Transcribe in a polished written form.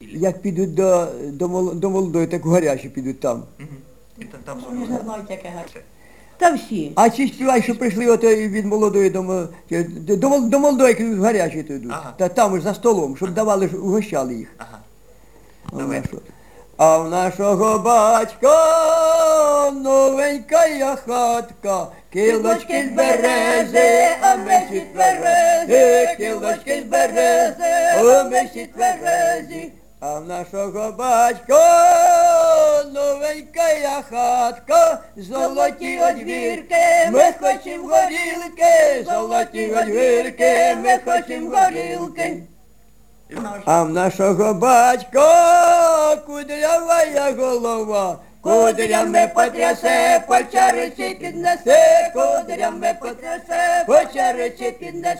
як підуть до молодої, так гарячі підуть там. І там Вони ж не знають, яке гарне. Та всі. А ці співають, що прийшли от від молодої до молодої, як гарячі то йдуть. Ага. Та там ж за столом, щоб давали, угощали їх. Ага. А в Давай. нашого- А в нашого батька новенька я хатка, кілочки з берези, а ми всі тверези, кілочки з берези, а ми всі тверези. А в нашого батька новенька я хатка, золоті одвірки, ми хочемо горілки, золоті одвірки, ми хочемо горілки. А в нашого батька кудрявая голова, кудрями потрясе, по чариці піднесе, кудрями потрясе, по чариці піднесе.